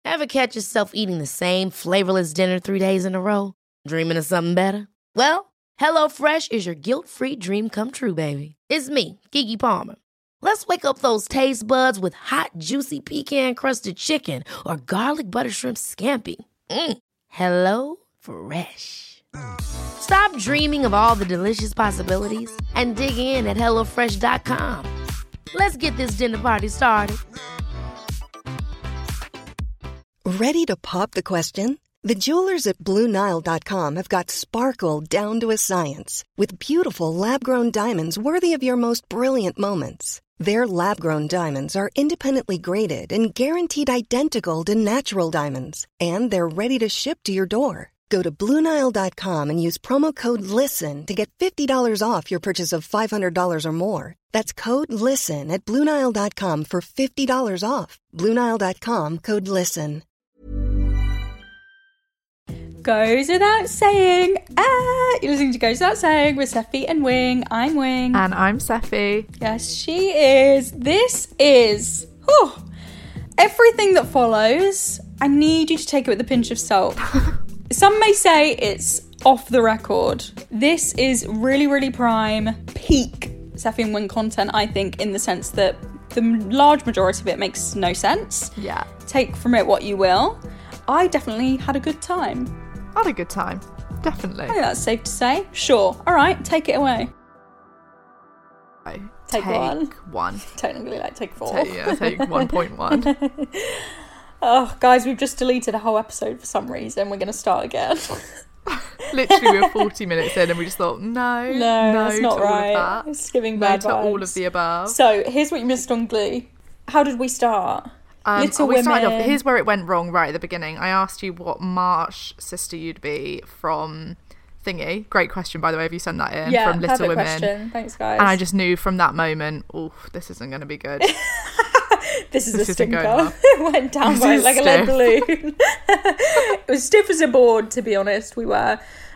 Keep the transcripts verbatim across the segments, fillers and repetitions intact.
Ever catch yourself eating the same flavorless dinner three days in a row? Dreaming of something better? Well, HelloFresh is your guilt-free dream come true, baby. It's me, Keke Palmer. Let's wake up those taste buds with hot, juicy pecan-crusted chicken or garlic butter shrimp scampi. Mm. Hello Fresh. Stop dreaming of all the delicious possibilities and dig in at hello fresh dot com. Let's get this dinner party started. Ready to pop the question? The jewelers at Blue Nile dot com have got sparkle down to a science with beautiful lab-grown diamonds worthy of your most brilliant moments. Their lab-grown diamonds are independently graded and guaranteed identical to natural diamonds, and they're ready to ship to your door. Go to Blue Nile dot com and use promo code LISTEN to get fifty dollars off your purchase of five hundred dollars or more. That's code LISTEN at Blue Nile dot com for fifty dollars off. Blue Nile dot com, code LISTEN. Goes without saying. Ah, you're listening to Goes Without Saying with Seffi and Wing. I'm Wing. And I'm Seffi. Yes, she is. This is whew, everything that follows. I need you to take it with a pinch of salt. Some may say it's off the record. This is really, really prime, peak Seffi and Wing content, I think, in the sense that the large majority of it makes no sense. Yeah. Take from it what you will. I definitely had a good time. I had a good time. Definitely. I think that's safe to say. Sure. All right, take it away. Take, Take one. one. Technically, like, take four. Take, yeah, take one point one. Oh, guys, we've just deleted a whole episode for some reason. We're going to start again. Literally, we were forty minutes in and we just thought, no, no, no that's not to all right. of that. It's giving no bad to vibes. all of the above. So, here's what you missed on Glee. How did we start? Um, Little we Women. started off, here's where it went wrong right at the beginning. I asked you what Marsh sister you'd be from Thingy. Great question, by the way, if you sent that in. Yeah, from Little perfect Women. question. Thanks, guys. And I just knew from that moment, oh, this isn't going to be good. This is This a isn't going stinker. well. It went down This by is like a lead stiff. balloon. It was stiff as a board, to be honest. We were.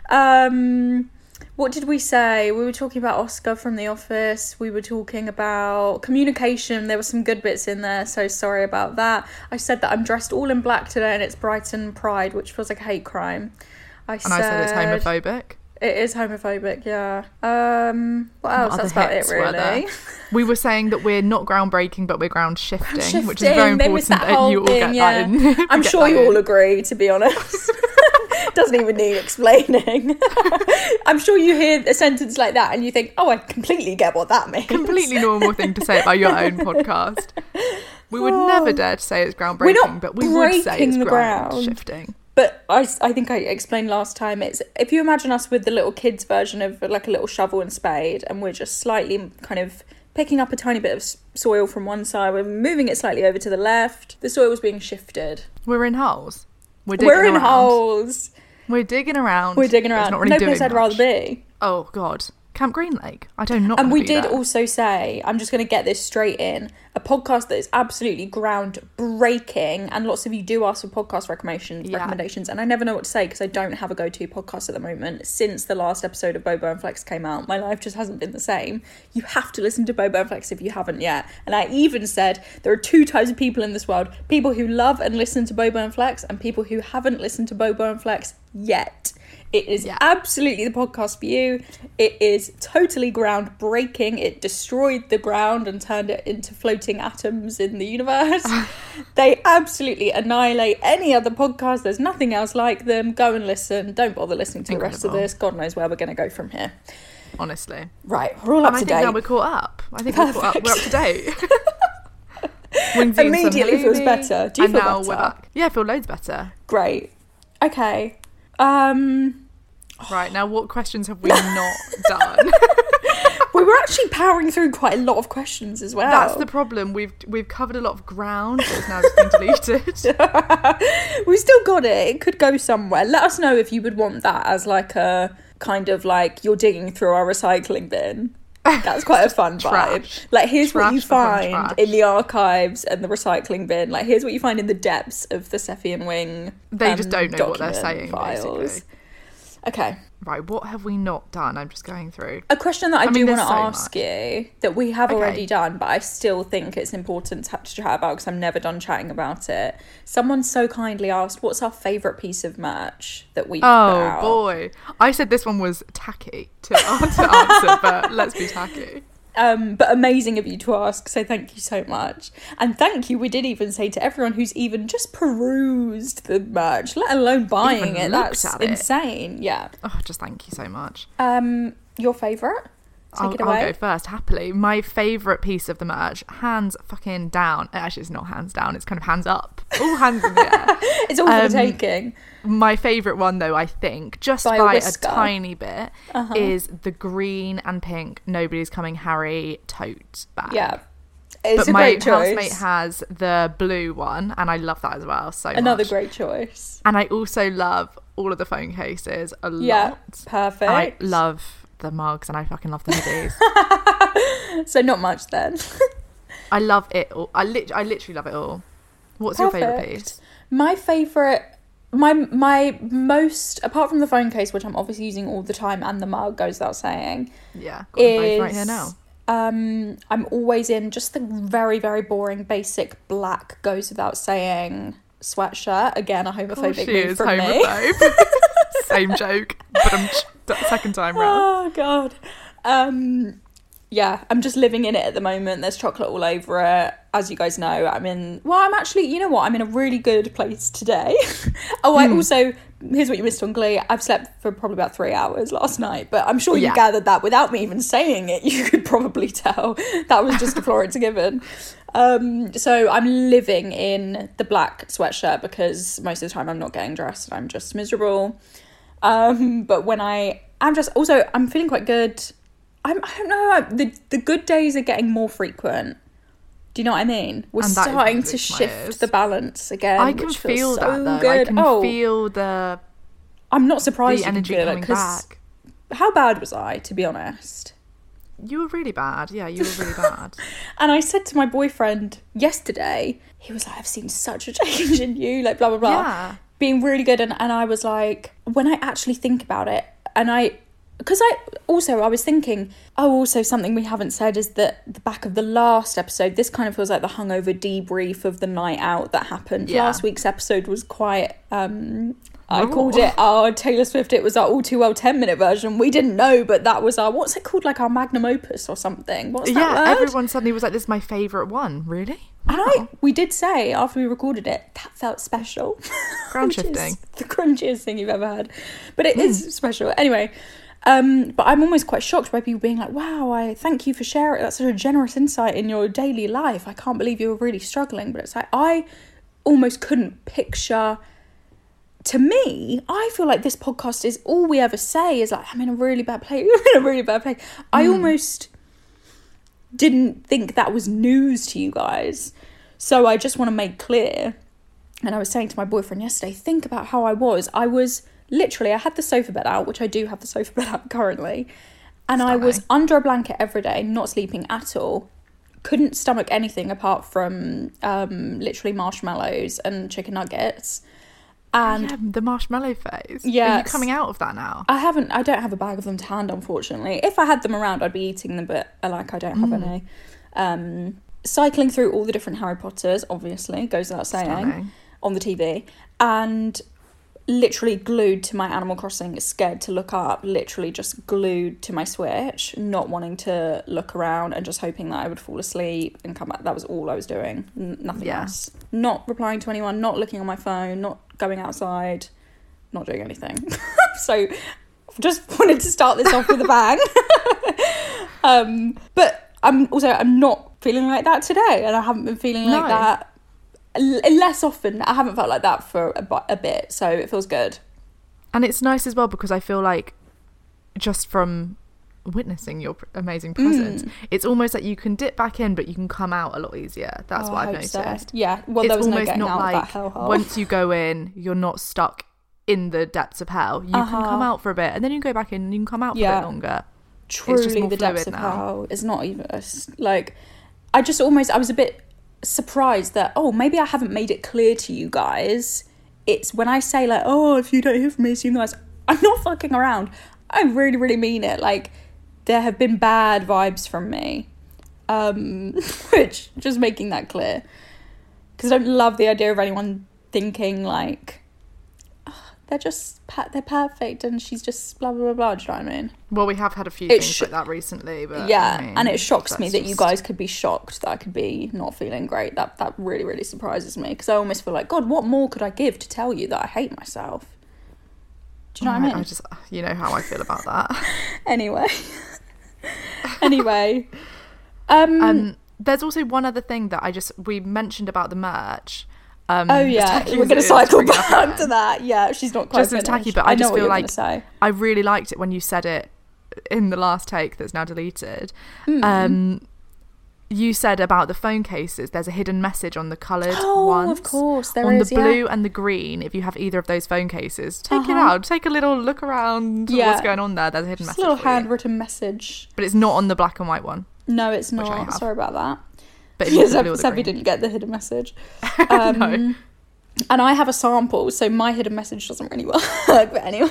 Um, what did we say? We were talking about Oscar from The Office. We were talking about communication. There were some good bits in there, so sorry about that. I said that I'm dressed all in black today and it's Brighton Pride, which feels like a hate crime. I And said, I said it's homophobic. It is homophobic, yeah. Um, what else? What That's other about it, hits were there? really. We were saying that we're not groundbreaking, but we're ground shifting, Shifting, which is very they missed important that that, whole you all thing, get yeah. that in. I'm Get sure that you in. all agree, to be honest. Doesn't even need explaining. I'm sure you hear a sentence like that and you think, oh, I completely get what that means. Completely normal thing to say about your own podcast. We would Oh. never dare to say it's groundbreaking, We're not but we would say breaking it's the ground, ground. shifting. But I, I think I explained last time, it's if you imagine us with the little kids version of like a little shovel and spade, and we're just slightly kind of picking up a tiny bit of s- soil from one side, we're moving it slightly over to the left, the soil was being shifted. We're in holes. We're digging We're in around. holes. We're digging around. We're digging but it's around. Not really No doing place I'd much. rather be. Oh God, Camp Green Lake. I do not. And wanna we be did there. also say, I'm just going to get this straight in, a podcast that is absolutely groundbreaking, and lots of you do ask for podcast recommendation, Yeah. recommendations, and I never know what to say because I don't have a go-to podcast at the moment. Since the last episode of Bobo and Flex came out, my life just hasn't been the same. You have to listen to Bobo and Flex if you haven't yet. And I even said there are two types of people in this world: people who love and listen to Bobo and Flex, and people who haven't listened to Bobo and Flex yet. It is Yeah. absolutely the podcast for you. It is totally groundbreaking. It destroyed the ground and turned it into floating atoms in the universe. They absolutely annihilate any other podcast. There's nothing else like them. Go and listen. Don't bother listening to the rest of Incredible. this. God knows where we're going to go from here. Honestly. Right, we're all up And I to think date. now we're caught up. I think we're caught up. We're up to date. Wingsy and Immediately feels Samhaini, better. Do you and feel now better? We're back. Yeah, I feel loads better. Great. Okay. Um... Right, now what questions have we not done? We were actually powering through quite a lot of questions as well. That's the problem. We've we've covered a lot of ground that's now just been deleted. We've still got it. It could go somewhere. Let us know if you would want that as like a kind of like you're digging through our recycling bin. That's quite a fun vibe. Trash. Like, here's Trash what you behind find trash. in the archives and the recycling bin. Like, here's what you find in the depths of the Seffi and Wing. They um, just don't know what they're document saying, files. basically. Okay. Right, what have we not done? I'm just going through. A question that I, I do mean, want to there's so ask much. you that we have Okay. already done, but I still think it's important to, to chat about because I'm never done chatting about it. Someone so kindly asked, what's our favourite piece of merch that we put Oh, out? boy. I said this one was tacky to, to answer, but let's be tacky. Um, but amazing of you to ask, so thank you so much. And thank you, we did even say to everyone who's even just perused the merch, let alone buying Even it. looked That's at it. insane. Yeah. Oh, just thank you so much. Um, your favourite? Take I'll, it away. I'll go first, happily. My favourite piece of the merch, hands fucking down. Actually, it's not hands down, it's kind of hands up. All hands in the air. It's all for Um, the taking. My favourite one, though, I think, just By a by, a, whisker. tiny bit, Uh-huh. is the green and pink Nobody's Coming Harry tote bag. Yeah. It's But a my great choice. housemate has the blue one, and I love that as well so Another much. great choice. And I also love all of the phone cases a Yeah, lot. perfect. And I love the mugs, and I fucking love the hoodies. So not much then. I love it all. I, lit- I literally love it all. What's your favourite Perfect. piece? My favourite, my my most, apart from the phone case, which I'm obviously using all the time, and the mug goes without saying, Yeah, got them is both right here now. um I'm always in just the very very boring basic black goes without saying sweatshirt. Again, a homophobic She move is from me. homophobe. Same joke, but I'm second time round. Oh god. Um yeah, I'm just living in it at the moment. There's chocolate all over it. As you guys know, I'm in well, I'm actually, you know what, I'm in a really good place today. Oh, I also, here's what you missed on Glee. I've slept for probably about three hours last night, but I'm sure you Yeah. gathered that without me even saying it. You could probably tell that was just a Florence given. Um, so I'm living in the black sweatshirt because most of the time I'm not getting dressed. I'm just miserable. Um, but when I am just, also, I'm feeling quite good. I'm, I don't know, the, the good days are getting more frequent. Do you know what I mean? We're And that is starting music to to my shift ears. the balance again. I can which feels feel so that though. good. I can oh, feel the I'm not surprised the you can energy feel it, coming 'cause back. how bad was I, to be honest? You were really bad. Yeah, you were really bad. And I said to my boyfriend yesterday, he was like, I've seen such a change in you, like blah, blah, blah. Yeah. Being really good. And, and I was like, when I actually think about it, and I, because I also, I was thinking, oh, also something we haven't said is that the back of the last episode, this kind of feels like the hungover debrief of the night out that happened. Yeah. Last week's episode was quite, um, I Oh. called it our Taylor Swift, it was our all too well ten minute version. We didn't know, but that was our, what's it called? Like our magnum opus or something. What's that Yeah, word? everyone suddenly was like, this is my favourite one. Really? And I, we did say after we recorded it, that felt special. Ground Which is shifting. the crunchiest thing you've ever had. But it is special. Anyway, um, but I'm almost quite shocked by people being like, wow, I thank you for sharing. That's such a generous insight in your daily life. I can't believe you were really struggling. But it's like, I almost couldn't picture, to me, I feel like this podcast is all we ever say is like, I'm in a really bad place. I'm in a really bad place. I almost didn't think that was news to you guys. So I just want to make clear, and I was saying to my boyfriend yesterday, think about how I was. I was literally, I had the sofa bed out, which I do have the sofa bed out currently, and I was Stunning. under a blanket every day, not sleeping at all. Couldn't stomach anything apart from um, literally marshmallows and chicken nuggets. And Yeah, the marshmallow phase. Are Yes. you coming out of that now? I haven't, I don't have a bag of them to hand, unfortunately. If I had them around, I'd be eating them, but uh, like I don't have Mm. any. Um, cycling through all the different Harry Potters, obviously, goes without saying, Stunning. on the T V. And literally glued to my Animal Crossing, scared to look up, literally just glued to my Switch, not wanting to look around and just hoping that I would fall asleep and come back. That was all I was doing. N- nothing Yeah. else. Not replying to anyone, not looking on my phone, not going outside, not doing anything. So just wanted to start this off with a bang. um, but I'm also, I'm not feeling like that today, and I haven't been feeling like No. that L- less often. I haven't felt like that for a, bu- a bit, so it feels good. And it's nice as well because I feel like just from witnessing your pr- amazing presence, Mm. it's almost like you can dip back in, but you can come out a lot easier. That's Oh, what I I've hope noticed. so. Yeah, well, It's there was no almost getting not out like of that hellhole. once you go in, you're not stuck in the depths of hell. You Uh-huh. can come out for a bit, and then you can go back in, and you can come out for a Yeah. bit longer. Truly more the depths of fluid now. hell is not even it's like I just almost I was a bit surprised that oh maybe I haven't made it clear to you guys. It's when I say like, oh, if you don't hear from me, assume the worst. I'm not fucking around. I really, really mean it. Like, there have been bad vibes from me. Um, which, just making that clear. Because I don't love the idea of anyone thinking, like, oh, they're just, they're perfect and she's just blah, blah, blah, blah. Do you know what I mean? Well, we have had a few It things sh- like that recently. But Yeah, I mean, and it shocks me that's that you just- guys could be shocked that I could be not feeling great. That that really, really surprises me. Because I almost feel like, God, what more could I give to tell you that I hate myself? Do you know Oh, what I mean? I just, you know how I feel about that. Anyway. anyway. Um, Um, there's also one other thing that I just, we mentioned about the merch. Um, oh, as yeah. tacky We're as going it to is cycle bring it up back again, to that. Yeah, she's not quite Just as finished. tacky, but I know just what feel you're like gonna say. I really liked it when you said it in the last take that's now deleted. Mm. Um, you said about the phone cases, there's a hidden message on the coloured Oh, ones. of course, there on is, the yeah. blue and the green, if you have either of those phone cases, take it Uh-huh. out, take a little look around Yeah. what's going on there. There's a hidden Just a message little for you. handwritten message. But it's not on the black and white one. No, it's I not. have. Sorry about that. But if you Yes, have the blue or the Sebby green. didn't get the hidden message. Um, No. And I have a sample, so my hidden message doesn't really work. But anyway.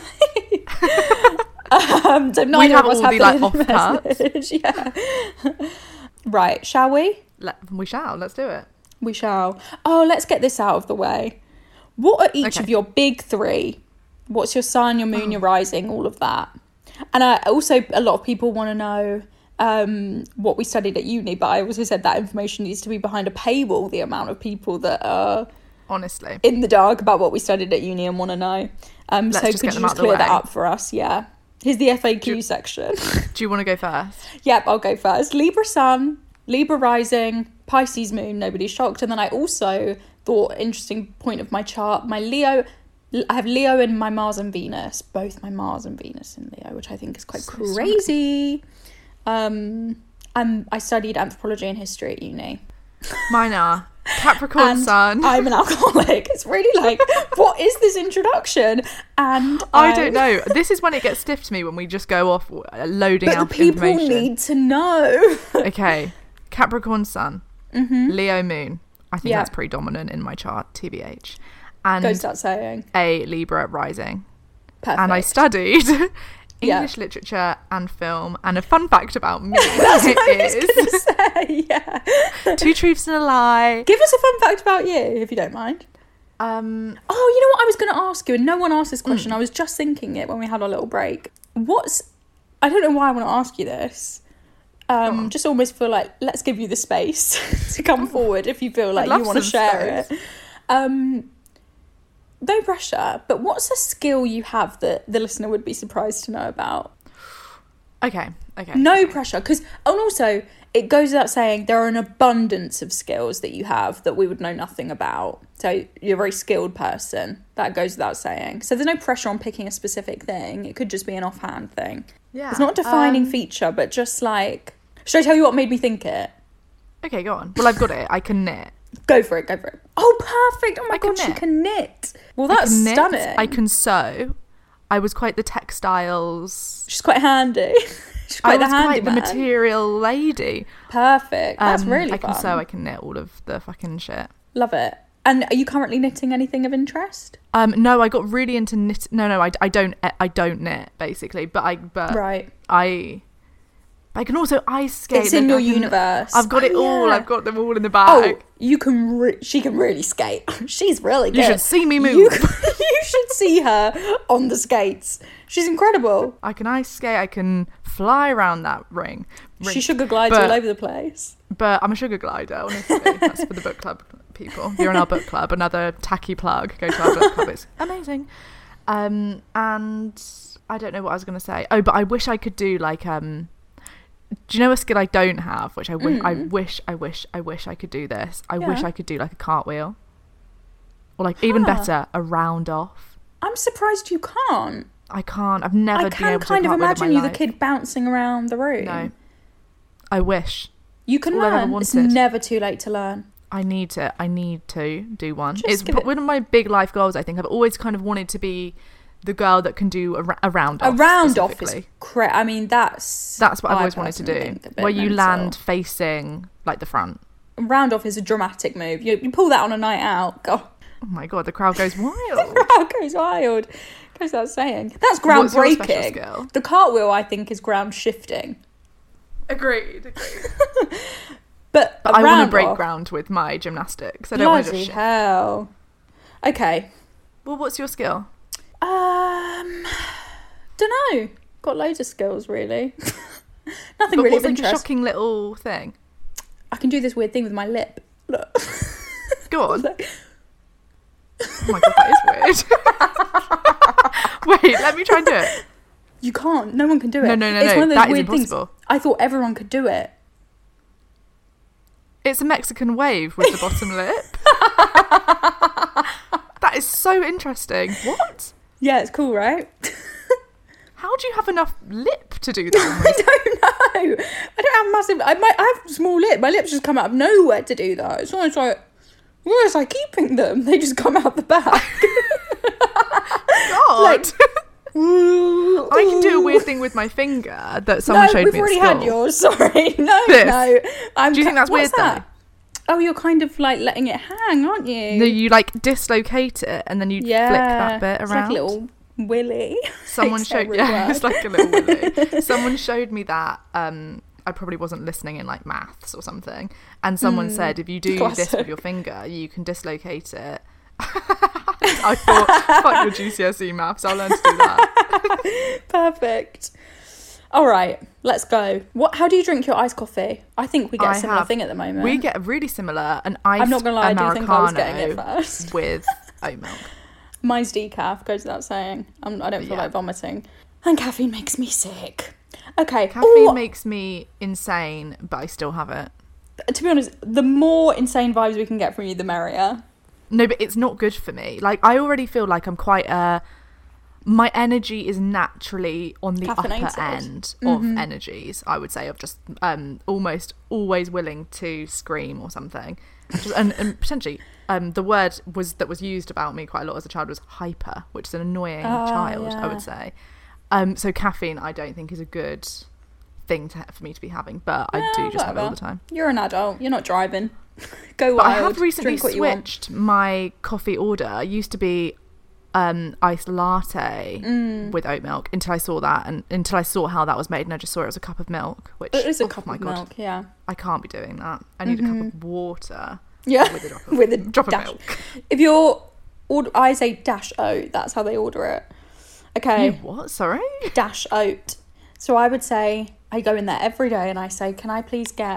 um, so neither have of us all have the, the like, hidden off-cuts. message. Yeah. Right, shall we? Let, we shall. Let's do it. We shall. Oh, let's get this out of the way. What are each Okay. of your big three? What's your sun, your moon, your rising, all of that? And I also, a lot of people want to know um, what we studied at uni, but I also said that information needs to be behind a paywall, the amount of people that are Honestly. in the dark about what we studied at uni and want to know. Um, Let's so just could get you them out just of the clear that way. up for us? Yeah. Here's the F A Q Do- section. Do you want to go first? Yep, I'll go first. Libra sun, Libra rising, Pisces moon, nobody's shocked. And then I also thought, interesting point of my chart, my Leo, I have Leo in my Mars and Venus, both my Mars and Venus in Leo, which I think is quite So crazy. Um, and I studied anthropology and history at uni. Mine are Capricorn And sun. I'm an alcoholic. It's really like, what is this introduction? And I um, don't know. This is when it gets stiff to me, when we just go off uh, loading But the out people information. need to know. Okay, Capricorn sun, Mm-hmm. Leo moon. I think Yeah. that's pretty dominant in my chart, T B H. And Goes without saying. a Libra rising. Perfect. And I studied Yeah. English literature and film. And a fun fact about me That's what I was is gonna say. Yeah. two truths and a lie. Give us a fun fact about you, if you don't mind. Um, Oh, you know what I was going to ask you, and no one asked this question. Mm. I was just thinking it when we had our little break. What's... I don't know why I want to ask you this. Um, on. just almost feel like, let's give you the space to come forward if you feel like love you want to some share space. it. Um, no pressure, but what's a skill you have that the listener would be surprised to know about? okay, okay. No okay. pressure, because and also it goes without saying there are an abundance of skills that you have that we would know nothing about. So you're a very skilled person. That goes without saying. So there's no pressure on picking a specific thing. It could just be an offhand thing. Yeah. It's not a defining um, feature, but just like, should I tell you what made me think it? Okay, go on. Well, I've got it. I can knit. Go for it. Go for it. Oh, perfect. Oh my I can god, she knit. can knit. Well, I that's can knit, stunning. I can sew. I was quite the textiles. She's quite handy. She's quite I the was quite the handyman. material lady. Perfect. That's Um, really I can fun. sew. I can knit all of the fucking shit. Love it. And are you currently knitting anything of interest? Um, no, I got really into knit. No, no, I, I don't. I don't knit basically, but I but Right. I. I can also ice skate. It's in like, your I can- universe. I've got it Oh, all. yeah. I've got them all in the Oh, bag. you can. Re- she can really skate. She's really good. You should see me move. You, you should see her on the skates. She's incredible. I can ice skate. I can fly around that ring. ring. She sugar glides But- all over the place. But I'm a sugar glider, honestly. That's for the book club people. You're in our book club. Another tacky plug. Go to our book club. It's amazing. Um, and I don't know what I was going to say. Oh, but I wish I could do like... um. Do you know a skill I don't have, which I wish, I wish, I wish, I wish I could do this. I wish Yeah. I could do like a cartwheel. Or like, even Huh. better, a round off. I'm surprised you can't. I can't. I've never I been can able to kind of cartwheel in imagine my you, the life. kid bouncing around the room. No. I wish. You can all I've ever learn. It's wanted. never too late to learn. I need to. I need to do one. Just it's give it- one of my big life goals. I think I've always kind of wanted to be the girl that can do a, ra- a round A off. round off is specifically. cra- I mean, that's That's what I've I always wanted to personally do. think a bit Where you mental. land facing like the front. Round off is a dramatic move. You, you pull that on a night out. God, Oh my god, the crowd goes wild. crowd goes wild. goes without saying. That's What's your special groundbreaking. skill? The cartwheel, I think, is ground shifting. Agreed, agreed. But, But I want round to break off, ground with my gymnastics. I don't want to bloody just shift. hell. Okay. Well, what's your skill? Um, don't know. Got loads of skills, really. Nothing But really what's of like a interest. shocking little thing? I can do this weird thing with my lip. Look. Go on. Like- Oh my god, that is weird. Wait, let me try and do it. You can't. No one can do it. No, no, no, it's no. one of those That is weird things. impossible. I thought everyone could do it. It's a Mexican wave with the bottom lip. That is so interesting. What? Yeah, it's cool, right? How do you have enough lip to do that? I don't know. I don't have massive. I might I have small lip. My lips just come out of nowhere to do that. It's almost like, where was I keeping them? They just come out the back. God. Like, I can do a weird thing with my finger that someone no, showed we've me at already school. had yours. Sorry, no, This. no. I'm Do you think ca- that's what's weird, that? Oh, you're kind of like letting it hang, aren't you? No, you like dislocate it and then you yeah, flick that bit it's around. like a little willy. Someone It's showed every yeah, word. it's like a little willy. Someone showed me that. Um, I probably wasn't listening in like maths or something, and someone Mm, said if you do classic. this with your finger, you can dislocate it. I thought, fuck your G C S E maths, I'll learn to do that. Perfect. All right, let's go. What? How do you drink your iced coffee? I think we get a I similar have- thing at the moment. We get really similar, an iced I'm not gonna lie, I do think I was Americano getting it first. with oat milk. Mine's decaf, goes without saying. I'm, I don't feel Yeah. like vomiting. And caffeine makes me sick. Okay. Caffeine Ooh, makes me insane, but I still have it. to be honest, the more insane vibes we can get from you, the merrier. No, but it's not good for me. Like, I already feel like I'm quite uh my energy is naturally on the upper Caffeinated. end Mhm. of energies, I would say, of just um almost always willing to scream or something. Just, and, and potentially um the word was that was used about me quite a lot as a child was hyper, which is an annoying Oh, child, I yeah. would say. Um so caffeine I don't think is a good thing to, for me to be having, but I Eh, do just have it all whatever. the time. You're an adult. You're not driving. Go But wild. I have recently Drink what you want. switched my coffee order. It used to be um, iced latte Mm. with oat milk until I saw that and until I saw how that was made, and I just saw it was a cup of milk. Which It is a oh cup my of God, milk, yeah. I can't be doing that. I need a cup of water Yeah, with a drop of, with a drop dash. of milk. If you're, order, I say dash oat. That's how they order it. Okay, You what? Sorry. dash oat. So I would say I go in there every day and I say, can I please get?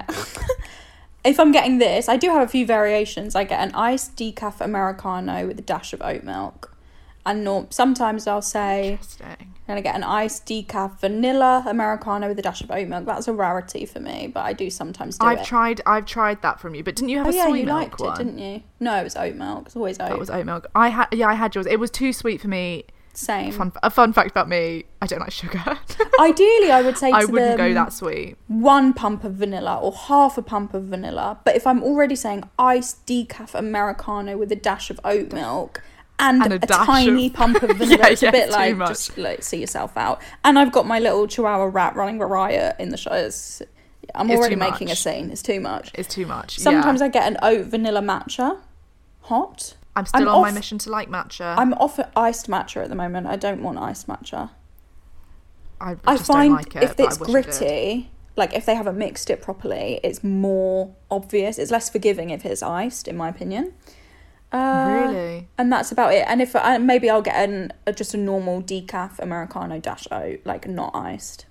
If I'm getting this, I do have a few variations. I get an iced decaf Americano with a dash of oat milk. And no, sometimes I'll say, Interesting. and I get an iced decaf vanilla Americano with a dash of oat milk. That's a rarity for me, but I do sometimes do I've it. tried. I've tried that from you, but didn't you have Oh a yeah, soy you milk liked one? it, didn't you? No, it was oat milk. It's always oat. That was oat milk. I had. Yeah, I had yours. It was too sweet for me. Same. Fun. A fun fact about me: I don't like sugar. Ideally, I would say to I wouldn't them, go that sweet. one pump of vanilla or half a pump of vanilla. But if I'm already saying iced decaf Americano with a dash of oat milk and, And a a, dash tiny of- pump of vanilla, Yeah, it's a yeah, bit too like, much. just like, see yourself out. And I've got my little Chihuahua rat running a riot in the show. It's, I'm It's already too making a much. scene. It's too much. It's too much. Sometimes yeah. I get an oat vanilla matcha, hot. I'm still I'm on my off- mission to like matcha. I'm off at iced matcha at the moment. I don't want iced matcha. I, just I don't find like it, if but I it's wish I did. gritty, like if they haven't mixed it properly, it's more obvious. It's less forgiving if it's iced, in my opinion. Uh, Really? And that's about it. And if I, maybe I'll get an a, just a normal decaf Americano dash oat, like not iced.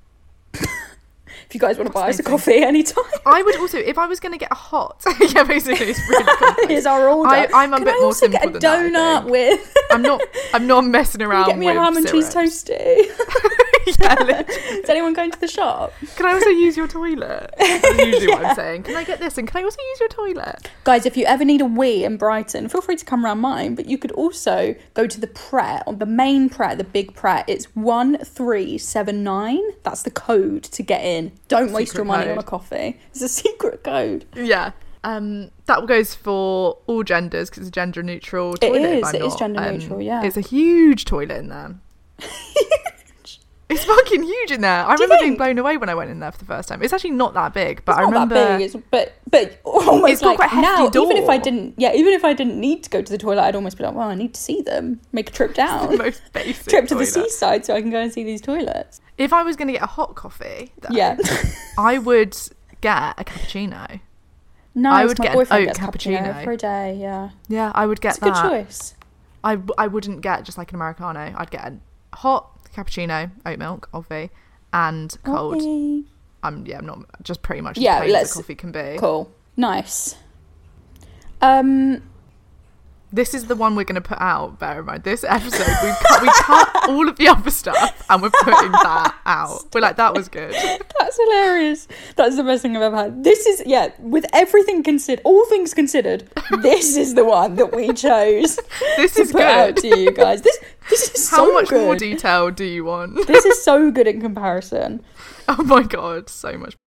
If you guys want to buy us a Fascinating. coffee anytime, I would also, if I was going to get a hot, yeah, basically it's really complex. here's our order. I, I'm a Can bit I more also simple get a than that, I donut think. with? I'm not. I'm not messing around. Get me a with ham and cheese syrups. toasty. Yeah, literally. Is anyone going to the shop? Can I also use your toilet? That's usually what I'm saying. Can I get this? And can I also use your toilet? Guys, if you ever need a wee in Brighton, feel free to come around mine. But you could also go to the Pret, on the main Pret, the big Pret. It's one three seven nine. That's the code to get in. Don't waste Secret your money code. on a coffee. It's a secret code. Yeah. Um, that goes for all genders because it's a gender neutral It toilet. if is, I'm it is not, gender um, neutral, yeah. It's a huge toilet in there. It's fucking huge in there. I Do you remember being think? blown away when I went in there for the first time. It's actually not that big, but It's I not remember that big, it's, but but almost It's got like quite a hefty now, even if I door. didn't, yeah, even if I didn't need to go to the toilet, I'd almost be like, well, I need to see them. Make a trip down, the most basic trip to the toilet. seaside so I can go and see these toilets. If I was going to get a hot coffee, though, Yeah, I would get a cappuccino. nice. would My get an boyfriend oat gets cappuccino cappuccino. for a day. Yeah, Yeah, I would get it's a good that. choice. I, w- I wouldn't get just like an Americano. I'd get a hot cappuccino, oat milk, obvi, and cold. Okay. I'm yeah, I'm not just pretty much as Yeah, plain as let's- a coffee can be. Cool, nice. Um, This is the one we're going to put out. Bear in mind, this episode we cut, we cut all of the other stuff and we're putting that out. We're like, that was good. that's hilarious. That's the best thing I've ever had. This is yeah, with everything considered, all things considered, this is the one that we chose. This to is put out good. to you guys. This this is How so much good. more detail do you want? This is so good in comparison. Oh my god, so much.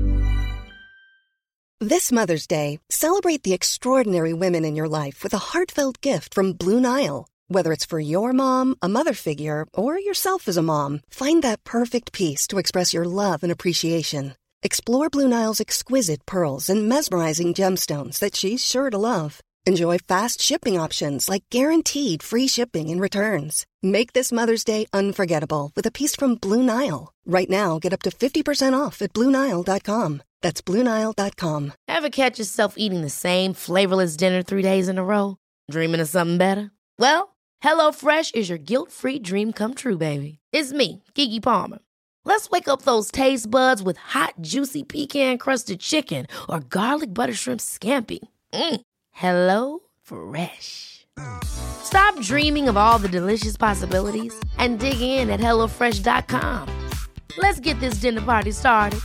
This Mother's Day, celebrate the extraordinary women in your life with a heartfelt gift from Blue Nile. Whether it's for your mom, a mother figure, or yourself as a mom, find that perfect piece to express your love and appreciation. Explore Blue Nile's exquisite pearls and mesmerizing gemstones that she's sure to love. Enjoy fast shipping options like guaranteed free shipping and returns. Make this Mother's Day unforgettable with a piece from Blue Nile. Right now, get up to fifty percent off at Blue Nile dot com. That's Blue Nile dot com. Ever catch yourself eating the same flavorless dinner three days in a row? Dreaming of something better? Well, HelloFresh is your guilt-free dream come true, baby. It's me, Keke Palmer. Let's wake up those taste buds with hot, juicy pecan-crusted chicken or garlic butter shrimp scampi. Mm. Hello Fresh. Stop dreaming of all the delicious possibilities and dig in at hello fresh dot com. Let's get this dinner party started.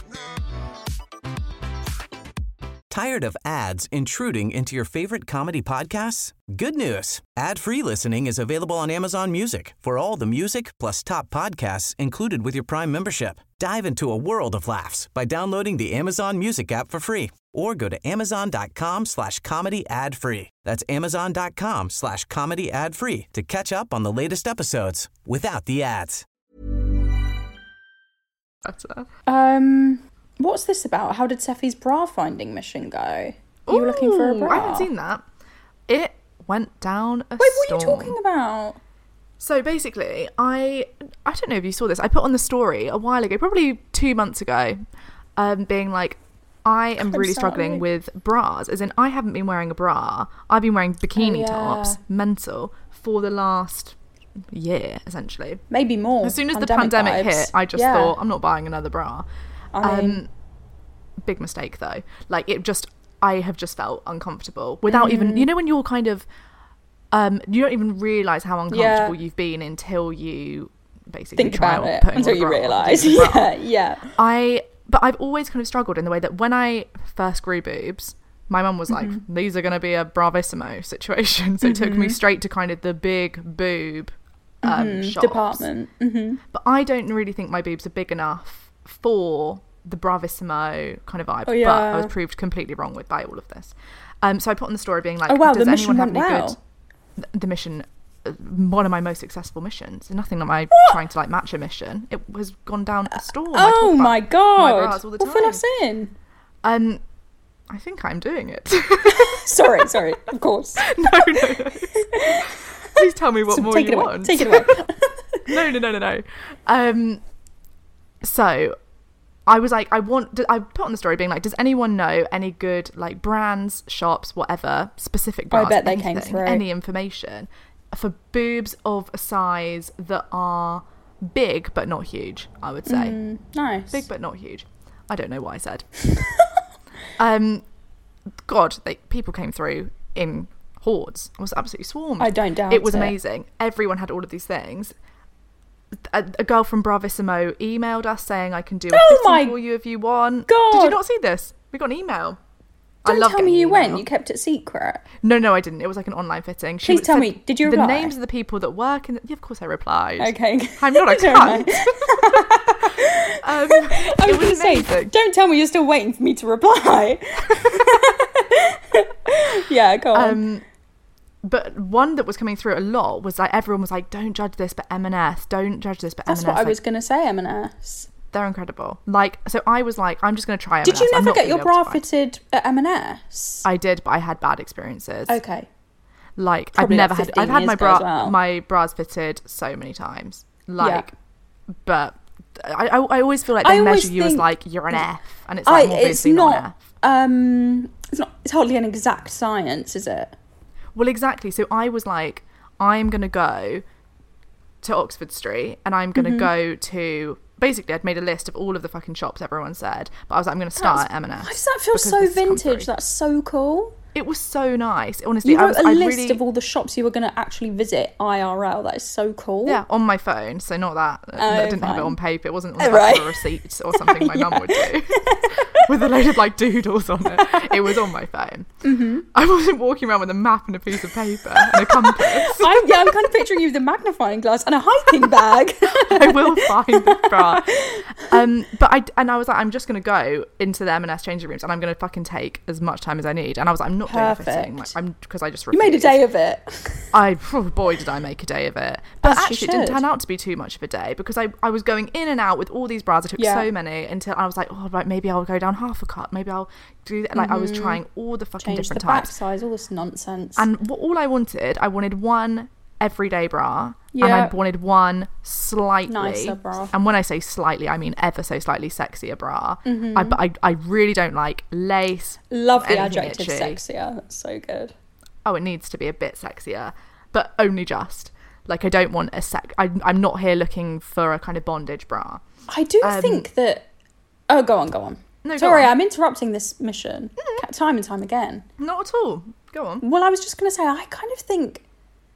Tired of ads intruding into your favorite comedy podcasts? Good news. Ad-free listening is available on Amazon Music for all the music plus top podcasts included with your Prime membership. Dive into a world of laughs by downloading the Amazon Music app for free or go to amazon.com slash comedy ad free. That's amazon.com slash comedy ad free to catch up on the latest episodes without the ads. Better. Um, what's this about? How did Seffi's bra finding mission go? Are you looking for a Ooh, bra? I haven't seen that. It went down a Wait, what storm. are you talking about? So basically, I I don't know if you saw this. I put on the story a while ago, probably two months ago, um, being like, I am I'm really sorry. struggling with bras. As in, I haven't been wearing a bra. I've been wearing bikini Oh, yeah. tops, mental, for the last year, essentially. Maybe more. As soon as the Pandemic pandemic vibes. hit, I just Yeah. thought, I'm not buying another bra. I mean, Um, big mistake, though. Like, it just, I have just felt uncomfortable without even, you know, when you're kind of, um, you don't even realise how uncomfortable Yeah. you've been until you basically think try about on it putting until on a you bra or realise. using a bra. Yeah, yeah. I, but I've always kind of struggled in the way that when I first grew boobs, my mum was like, Mm-hmm. these are going to be a bravissimo situation. So it took me straight to kind of the big boob um, Mm, shops. department. hmm But I don't really think my boobs are big enough for the bravissimo kind of vibe. Oh, yeah. But I was proved completely wrong with by all of this. Um, so I put on the story being like, Oh, wow, does the mission anyone have went any well. good... The mission, uh, one of my most successful missions. Nothing like my trying to like match a mission. It has gone down a storm. I talk Oh about my god! bras all the Well, fill time. us in. Um, I think I'm doing it. Sorry, sorry. Of course. no, no, no. Please tell me what So more take you it away. want. Take it away. no, no, no, no, no. Um, so I was like, I want. I put on the story being like, does anyone know any good like brands, shops, whatever, specific I brands? bet they came anything, through. Any information for boobs of a size that are big but not huge? I would say Mm, nice. big but not huge. I don't know what I said. um, God, they, people came through in hordes. I was absolutely swarmed. I don't doubt it was it. amazing. Everyone had all of these things. A, a girl from Bravissimo emailed us saying, I can do a Oh fitting my for you if you want. God. Did you not see this? We got an email. Don't I love tell me getting you email. went. You kept it secret. No, no, I didn't. It was like an online fitting. She Please tell said me, did you the reply? names of the people that work in the, yeah, of course I replied. Okay. I'm not a Don't cunt. know. um, I was it going to say, amazing. don't tell me you're still waiting for me to reply. Yeah, go on. Um, but one that was coming through a lot was like, everyone was like, don't judge this but M and S, don't judge this but M and S. That's what I like, was going to say, M and S. They're incredible. Like, so I was like, I'm just going to try M and S. Did you never get your bra fitted? fitted at M and S? I did, but I had bad experiences. Okay. Like, Probably I've never like had, I've had years my ago bra, as well. my bras fitted so many times. Like, Yeah. but I, I, I always feel like I they always measure you as think- like, you're an F. And it's like, I, obviously it's not, not, an F. um, it's not, it's hardly an exact science, is it? Well, exactly. So I was like, I'm going to go to Oxford Street and I'm going to Mm-hmm. go to... Basically, I'd made a list of all of the fucking shops everyone said. But I was like, I'm going to start That's- at M and S. Why does that feel because so this has come vintage? through. That's so cool. It was so nice. Honestly, You I wrote was a I list really, of all the shops you were going to actually visit I R L. That is so cool. Yeah, on my phone. So not that. Oh, I didn't have it fine. on paper. It wasn't on Oh, the back of a right. receipt or something my mum would do. With a load of like doodles on it. It was on my phone. Mm-hmm. I wasn't walking around with a map and a piece of paper and a compass. I'm, yeah, I'm kind of picturing you with a magnifying glass and a hiking bag. I will find the bra. Um, but I and I was like, I'm just gonna go into the M and S changing rooms and I'm gonna fucking take as much time as I need. And I was like, I'm not doing a fitting. Like, Perfect. I'm because I just You made a refused. day of it. I oh boy did I make a day of it. But As you actually, it didn't should. turn out to be too much of a day because I I was going in and out with all these bras. I took Yeah. so many until I was like, oh right, maybe I'll go down half a cut. Maybe I'll do that. Like I was trying all the fucking Mm-hmm. Change the different back types. size, all this nonsense. And what, all I wanted, I wanted one everyday bra, and Yeah. I wanted one slightly Nicer bra. And when I say slightly, I mean ever so slightly sexier bra. Mm-hmm. I, but I, I really don't like lace. Love the anything adjective itchy. sexier. That's so good. Oh, it needs to be a bit sexier, but only just. Like I don't want a sec. I, I'm not here looking for a kind of bondage bra. I do Um, think that... Oh, go on, go on. No, go Sorry, on. I'm interrupting this mission ca- time and time again. Not at all. Go on. Well, I was just going to say, I kind of think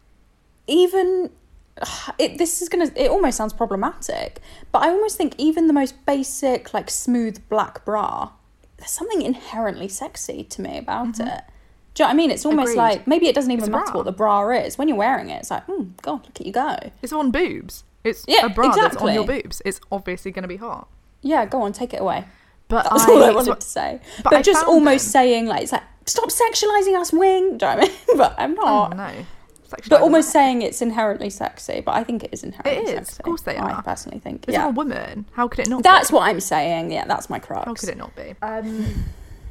even... It, this is going to... It almost sounds problematic, but I almost think even the most basic, like, smooth black bra, there's something inherently sexy to me about Mm-hmm. it. Do you know what I mean? It's almost Agreed. like... Maybe it doesn't even It's a matter bra. what the bra is. When you're wearing it, it's like, oh, God, look at you go. It's on boobs. It's Yeah, a bra that's on exactly. your boobs. It's obviously going to be hot. Yeah, go on, take it away. But That's I, all I wanted so- to say. but But, I just found almost them- saying, like, it's like, stop sexualising us, wing. Do you know what I mean? But I'm Oh not. no. But Sexualising almost that. saying it's inherently sexy. But I think it is inherently It sexy. is. Of course they I are. personally think. It's yeah. on a woman. How could it not? That's be? what I'm saying. Yeah, that's my crux. How could it not be? Um,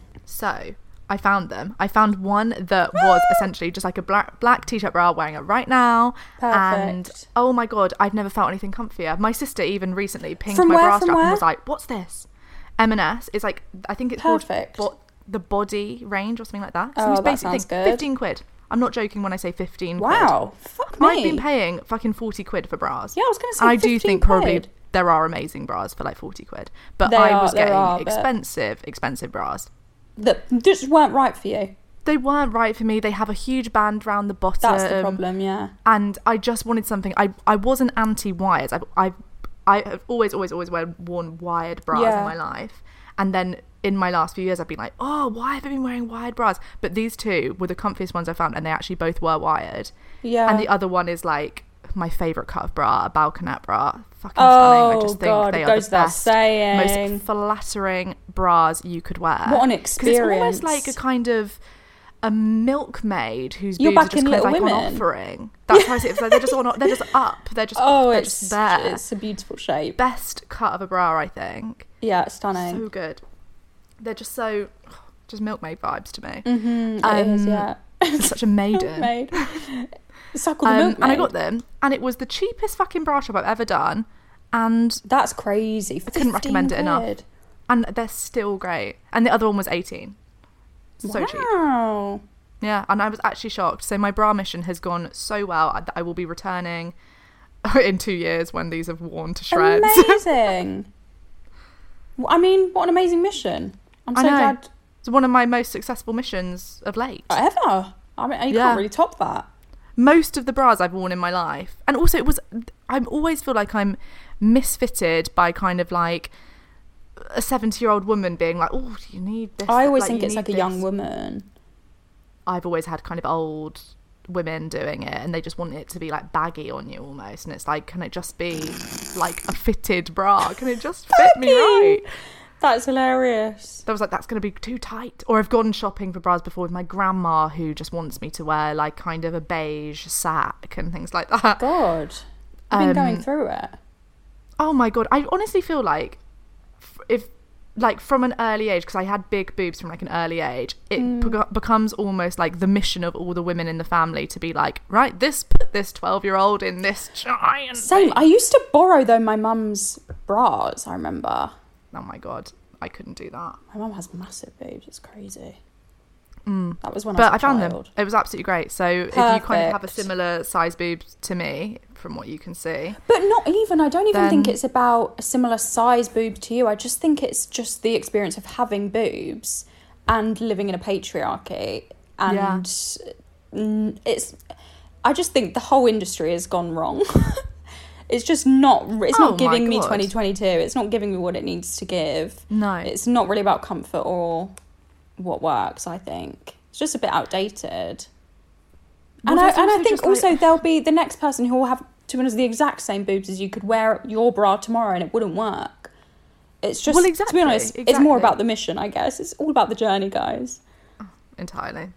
so I found them. I found one that was essentially just like a black black t-shirt bra. Wearing it right now. And Perfect. oh my god, I've never felt anything comfier. My sister even recently pinged From my where, bra from strap and where? was like, "What's this?" M and S. It's like I think it's Perfect. called bo- the Body Range or something like that. So Oh, it's that basically sounds good. fifteen quid. I'm not joking when I say fifteen. quid. Wow. Fuck me. I've been paying fucking forty quid for bras. Yeah, I was gonna say And I do fifteen think probably quid. there are amazing bras for like forty quid. But They I are- was there getting are, but- expensive, expensive bras. That just weren't right for you. They weren't right for me. They have a huge band around the bottom. That's the problem, yeah. And I just wanted something. I, I wasn't anti-wires. I've, I've, I have always, always, always worn wired bras Yeah. in my life. And then in my last few years, I've been like, oh, why have I been wearing wired bras? But these two were the comfiest ones I found, and they actually both were wired. Yeah. And the other one is like my favourite cut of bra, a balconette bra. Fucking stunning. I Oh, just think God, they it are goes the without best, saying. most flattering bras you could wear. What an 'Cause it's almost experience. like a kind of a milkmaid whose You're boobs are back just in kind of like Little on Women. offering. That's how I see it. It's like they're just on. They're just up. They're just. Oh, they're it's, just there. it's a beautiful shape. Best cut of a bra, I think. Yeah, it's stunning. So good. They're just so, just milkmaid vibes to me. Mm-hmm, it is, Um, yeah. Such a maiden. Milkmaid. Suckle the Um, milkmaid. and I got them, and it was the cheapest fucking bra shop I've ever done, and That's crazy. I couldn't recommend it enough. quid. and they're still great. And the other one was eighteen. So cheap. Wow. Yeah, and I was actually shocked. So my bra mission has gone so well that I will be returning in two years when these have worn to shreds. Amazing. Well, I mean, what an amazing mission. I'm I so know. glad It's one of my most successful missions of late. ever. I mean, you Yeah. can't really top that. Most of the bras I've worn in my life, and also it was, I always feel like I'm misfitted by kind of like a seventy-year-old woman being like, "Oh, do you need this?" I always Like, think you it's need like a this." young woman. I've always had kind of old women doing it, and they just want it to be like baggy on you almost, and it's like, can it just be like a fitted bra? Can it just fit me right? That's hilarious. That was like, that's going to be too tight. Or I've gone shopping for bras before with my grandma, who just wants me to wear like kind of a beige sack and things like that. God, I've been Um, going through it. Oh my God. I honestly feel like if like from an early age, because I had big boobs from like an early age, it Mm. be- becomes almost like the mission of all the women in the family to be like, right, this put this twelve year old in this giant Same. thing. I used to borrow though my mum's bras. I remember. Oh my God, I couldn't do that. My mum has massive boobs. It's crazy. Mm. That was when But I I was a found child. them. It was absolutely great. So if you kind of have a Perfect. similar size boobs to me, from what you can see, But not even. I don't even Then- think it's about a similar size boob to you. I just think it's just the experience of having boobs and living in a patriarchy. And mm, it's. I just think the whole industry has gone wrong. It's just not. It's Oh not my giving me God. twenty twenty-two. It's not giving me what it needs to give. no. It's not really about comfort or what works. I think it's just a bit outdated. Well, And I, there's and I also think just, like- also there'll be the next person who will have, to be honest, the exact same boobs as you could wear your bra tomorrow and it wouldn't work. It's just, Well, to exactly, be honest, it's more exactly. about the mission, I guess. It's all about the journey, guys. entirely.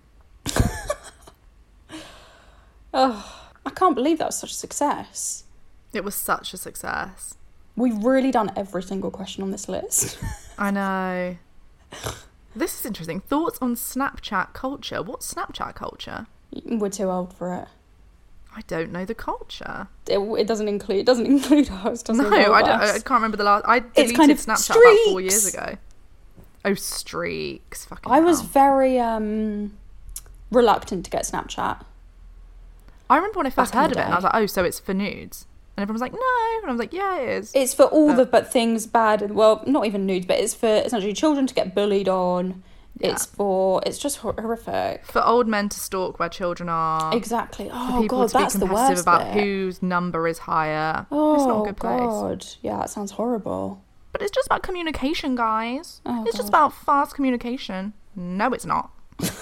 Oh, I can't believe that was such a success. It was such a success. We've really done every single question on this list. I know. This is interesting. Thoughts on Snapchat culture? What's Snapchat culture? We're too old for it. I don't know the culture. It, it doesn't include it doesn't include us. Doesn't No, involve I don't. us. I can't remember the last. I It's deleted kind of Snapchat about four years streaks. ago. Oh, streaks! Fucking. I was hell. very um reluctant to get Snapchat. I remember when I first back in heard of the it, and I was day. like, "Oh, so it's for nudes?" And everyone was like, "No," and I was like, "Yeah, it is." It's for all But- the but things bad and well, not even nudes, but it's for essentially children to get bullied on. Yeah. It's for it's just hor- horrific. For old men to stalk where children are. Exactly. For Oh people god, to be that's the competitive worst about bit. whose number is higher. Oh it's not a good place. god, yeah, that sounds horrible. But it's just about communication, guys. Oh, it's just God. about fast communication. No, it's not.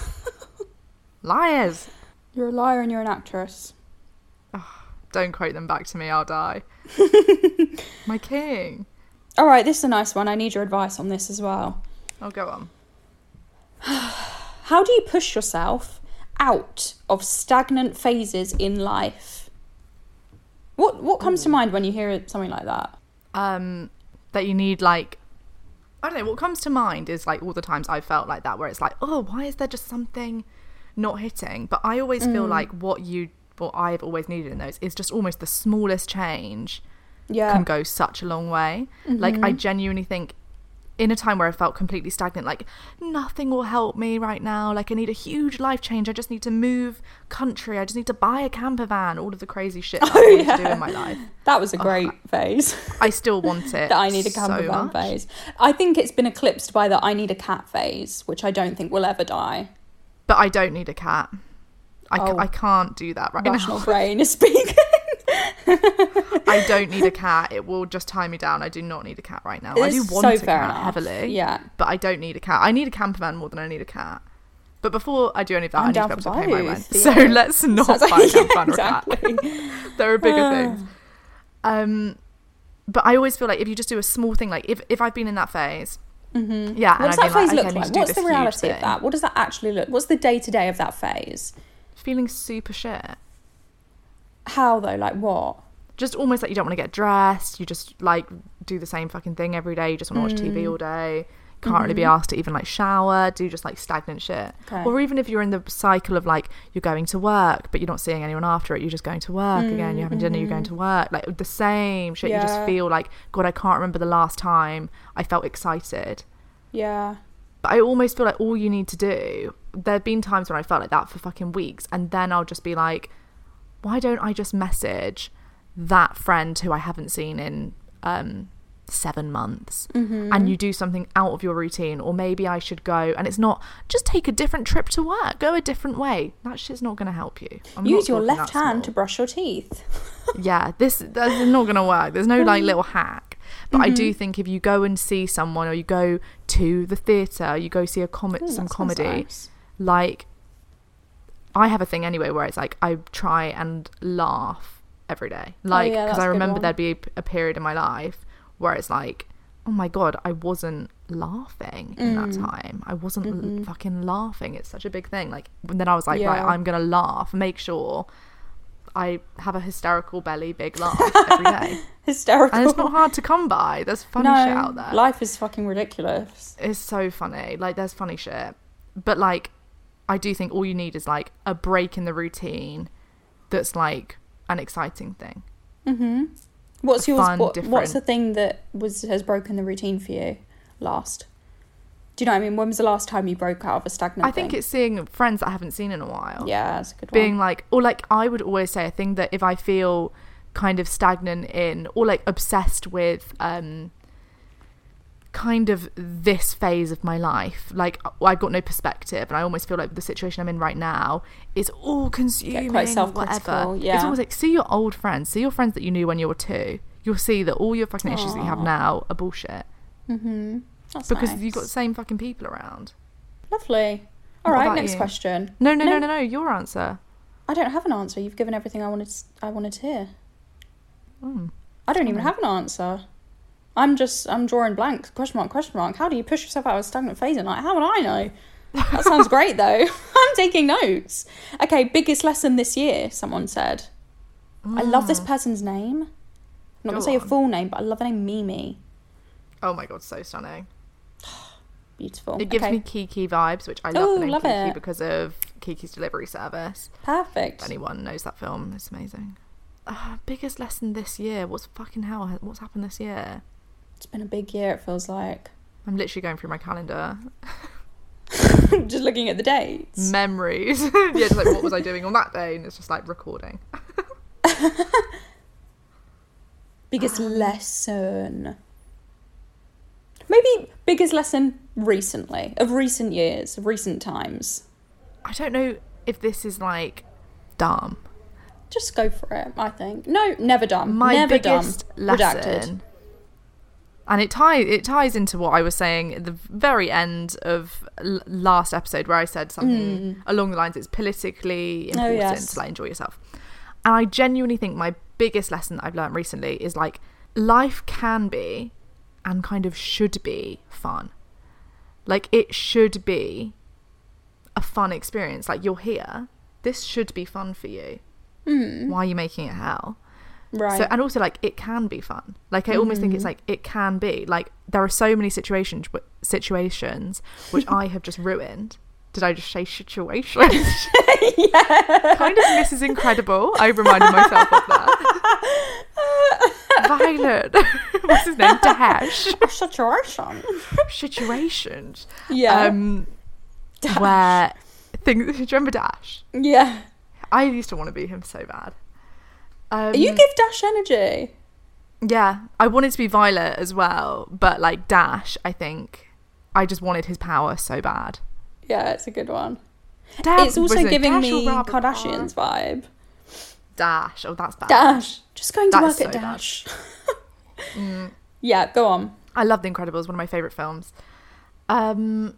Liars. You're a liar and you're an actress. Don't quote them back to me, I'll die. My king. All right, this is a nice one. I need your advice on this as well. Oh, go on. How do you push yourself out of stagnant phases in life? What what comes to mind when you hear something like that? Um, that you need, like, I don't know, what comes to mind is, like, all the times I've felt like that, where it's like, oh, why is there just something not hitting? But I always feel Mm. like what you, what I've always needed in those is just almost the smallest change Yeah. can go such a long way. Like, Mm-hmm. I genuinely think in a time where I felt completely stagnant, like nothing will help me right now, like I need a huge life change, I just need to move country, I just need to buy a camper van, all of the crazy shit that I Oh, need to do yeah. in my life. That was a great phase. I still want it. The I need a camper so van much. phase. I think it's been eclipsed by the I need a cat phase, which I don't think will ever die. But I don't need a cat. I, ca- Oh. I can't do that right Rational now. brain is speaking. I don't need a cat. It will just tie me down. I do not need a cat right now. I do It's want so a fair cat enough. heavily. Yeah. But I don't need a cat. I need a camper van more than I need a cat. But before I do any of that, I'm I need to down be able for to pay my both, rent. yeah. So let's not Sounds buy a like- camper yeah, van or a cat. exactly. There are bigger Ah. things. Um, but I always feel like if you just do a small thing, like if, if I've been in that phase, Mm-hmm. yeah, What and does I've that been phase like, look okay, I need like? to do What's this the huge reality of thing. that? What does that actually look? What's the day to day of that phase? Feeling super shit. How though? Like what? Just almost like you don't want to get dressed. You just like do the same fucking thing every day. You just want to watch T V all day. Can't really be asked to even like shower. Do just like stagnant shit. Okay. Or even if you're in the cycle of like you're going to work, but you're not seeing anyone after it. You're just going to work again. You're having dinner. You're going to work. Like the same shit. You Yeah. just feel like, God, I can't remember the last time I felt excited. Yeah. But I almost feel like all you need to do, there have been times when I felt like that for fucking weeks, and then I'll just be like, why don't I just message that friend who I haven't seen in um seven months Mm-hmm. and you do something out of your routine? Or maybe I should go, and it's not just take a different trip to work, go a different way. That shit's not going to help you. I'm not Use your talking left that hand to small. brush your teeth. Yeah, this that's not going to work. There's no like little hack. But I Mm-hmm. do think if you go and see someone, or you go to the theatre, you go see a comic, Ooh, some that sounds comedy, nice. like I have a thing anyway where it's like I try and laugh every day, like Oh, yeah, because that's I a good remember one. there'd be a, a period in my life where it's like, oh my God, I wasn't laughing in Mm. that time. I wasn't Mhm. l- fucking laughing. It's such a big thing. Like, and then I was like, Yeah. right, I'm gonna laugh. Make sure I have a hysterical belly, big laugh every day. Hysterical. And it's not hard to come by. There's funny no, shit out there. life is fucking ridiculous. It's so funny. Like, there's funny shit. But, like, I do think all you need is, like, a break in the routine that's, like, an exciting thing. Mm-hmm. What's A yours? fun, What, different- what's the thing that was has broken the routine for you last? Do you know what I mean? When was the last time you broke out of a stagnant I think thing? it's seeing friends that I haven't seen in a while. Yeah, that's a good Being, one. like, or, like, I would always say, I think that if I feel kind of stagnant in, or, like, obsessed with, um... kind of this phase of my life, like I've got no perspective, and I almost feel like the situation I'm in right now is all consuming. Get quite self-critical, whatever. yeah. It's always like, see your old friends, see your friends that you knew when you were two. You'll see that all your fucking issues that you have Aw. now are bullshit Mm-hmm. That's because nice. you've got the same fucking people around. Lovely. All What right, about next you? question. No, no, No. no, no, no. Your answer. I don't have an answer. You've given everything I wanted. I wanted to hear. Mm. I don't even Okay. have an answer. I'm just, I'm drawing blanks. Question mark, question mark. How do you push yourself out of a stagnant phase? And like, how would I know? That sounds great though. I'm taking notes. Okay, biggest lesson this year, someone said. I love this person's name. I'm not Go going to say your on. full name, but I love the name Mimi. Oh my god, so stunning. Beautiful. It gives okay. me Kiki vibes, which I love Ooh, the name love Kiki it. because of Kiki's Delivery Service. Perfect. If anyone knows that film, it's amazing. Uh, biggest lesson this year? What's fucking hell? What's happened this year? It's been a big year, it feels like. I'm literally going through my calendar. Just looking at the dates. Memories. Yeah, just like, what was I doing on that day? And it's just like recording. Biggest lesson. Maybe biggest lesson recently, of recent years, of recent times. I don't know if this is like dumb. Just go for it, I think. No, never dumb. My never biggest dumb. lesson, Redacted. and it ties it ties into what I was saying at the very end of l- last episode, where I said something along the lines, it's politically Mm. Oh, important yes. to like enjoy yourself. And I genuinely think my biggest lesson that I've learned recently is like, life can be and kind of should be fun. Like, it should be a fun experience. Like, you're here, this should be fun for you. Why are you making it hell? Right. So, and also, like, it can be fun. Like, I almost think it's like, it can be. Like, there are so many situations situations which I have just ruined. Did I just say situations? yeah. Kind of Missus Incredible. I reminded myself of that. Violet. What's his name? Dash. Situation. Situations. Yeah. Um, where things. Do you remember Dash? Yeah. I used to want to be him so bad. Um, You give Dash energy. Yeah, I wanted to be Violet as well, but like Dash, I think I just wanted his power so bad. Yeah, it's a good one. Dad, It's also was it giving Dash me or Rabbit Kardashians vibe. Dash. Oh, that's bad. Dash. Just going to That work is at so bad. Dash. Yeah, go on. I love The Incredibles, one of my favourite films. Um,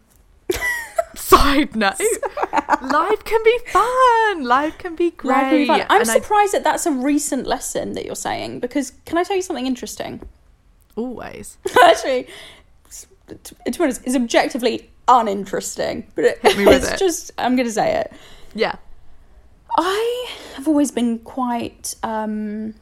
side note, life can be fun. Life can be great. Life can be fun. I'm And I- surprised that that's a recent lesson that you're saying, because can I tell you something interesting? Always. Actually, to to be honest, it's objectively uninteresting, but it, Hit me with it's it. just, I'm going to say it. Yeah. I have always been quite um,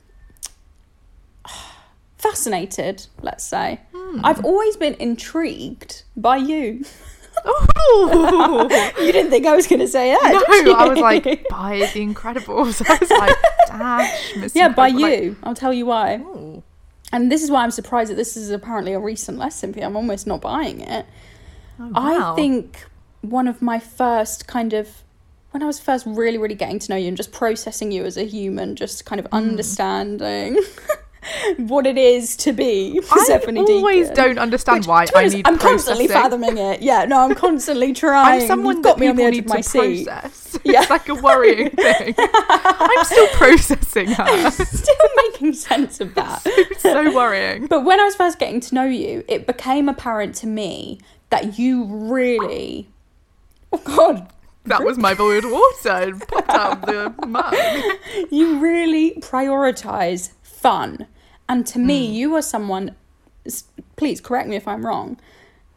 fascinated, let's say. Hmm. I've always been intrigued by you. Ooh. You didn't think I was going to say that, No, did you? I was like, by The Incredibles. I was like, Dash, Miss yeah, by Incredible, like, you. I'll tell you why. ooh. And this is why I'm surprised that this is apparently a recent lesson for you. I'm almost not buying it. Oh, I wow. think one of my first kind of, when I was first really, really getting to know you and just processing you as a human, just kind of Hmm. understanding what it is to be I Persephone always Deacon. don't understand Which, why to be I honest, need I'm constantly processing. fathoming it. Yeah, no, I'm constantly trying. I'm someone You've got that me on the people edge need of my to seat. process. Yeah. It's like a worrying thing. I'm still processing her. Still making sense of that. It's so worrying. But when I was first getting to know you, it became apparent to me that you really... Oh, God. That was my boiled water. It popped out of the mug. You really prioritise fun. And to me, you are someone... s- Please, correct me if I'm wrong.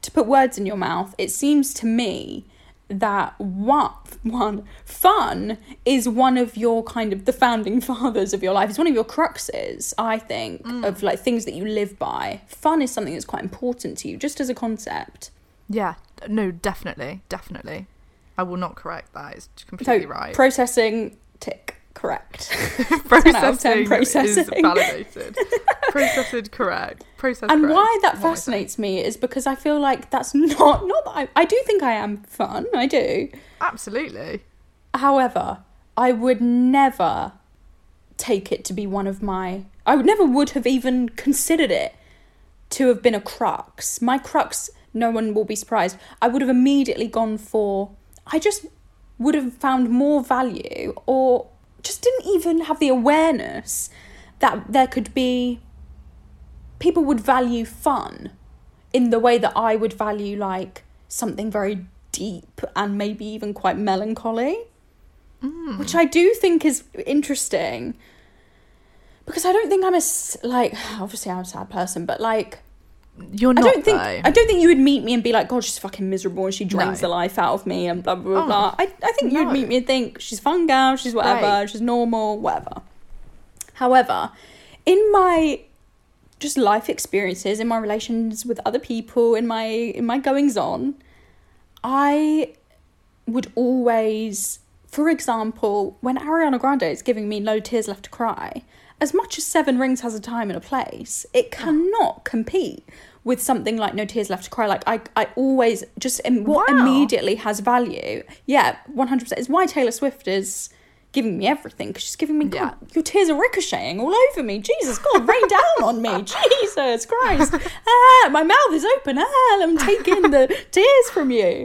to put words in your mouth, it seems to me that one, one fun is one of your kind of the founding fathers of your life. It's one of your cruxes, I think, mm. of like things that you live by. Fun is something that's quite important to you, just as a concept. Yeah, no, definitely, definitely. I will not correct that. It's completely so, right. Processing, tick, correct. processing, processing is validated. Processed, correct. Processed, and correct. why that fascinates me is because I feel like that's not not that I, I do think I am fun. I do. Absolutely. However, I would never take it to be one of my. I would never would have even considered it to have been a crux. My crux. No one will be surprised. I would have immediately gone for. I just would have found more value, or just didn't even have the awareness that there could be. People would value fun in the way that I would value like something very deep and maybe even quite melancholy, mm. which I do think is interesting because I don't think I'm a like obviously I'm a sad person, but like you're not. I don't think though. I don't think you would meet me and be like, God, she's fucking miserable and she drains no. the life out of me and blah blah blah. Oh, blah. I I think no. you'd meet me and think she's a fun girl, she's whatever, right. she's normal, whatever. However, in my just life experiences, in my relations with other people, in my in my goings on, I would always, for example, when Ariana Grande is giving me No Tears Left to Cry, as much as Seven Rings has a time and a place, it cannot compete with something like No Tears Left to Cry. Like I, I always just what wow. immediately has value. Yeah, one hundred percent. It's why Taylor Swift is giving me everything, because she's giving me, God, yeah. your tears are ricocheting all over me. Jesus, God, rain down on me. Jesus Christ. Ah, my mouth is open. Ah, I'm taking the tears from you.